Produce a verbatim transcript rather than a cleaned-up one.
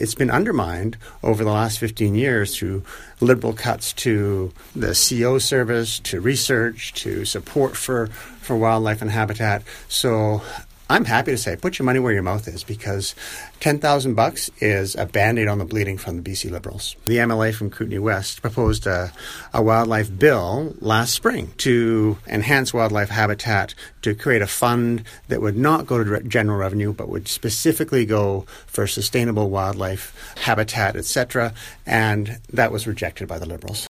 it's been undermined over the last fifteen years through Liberal cuts to the C O service, to research, to support for, for wildlife and habitat. So I'm happy to say, put your money where your mouth is, because ten thousand bucks is a Band-Aid on the bleeding from the B C Liberals. The M L A from Kootenay West proposed a, a wildlife bill last spring to enhance wildlife habitat, to create a fund that would not go to general revenue, but would specifically go for sustainable wildlife habitat, et cetera. And that was rejected by the Liberals.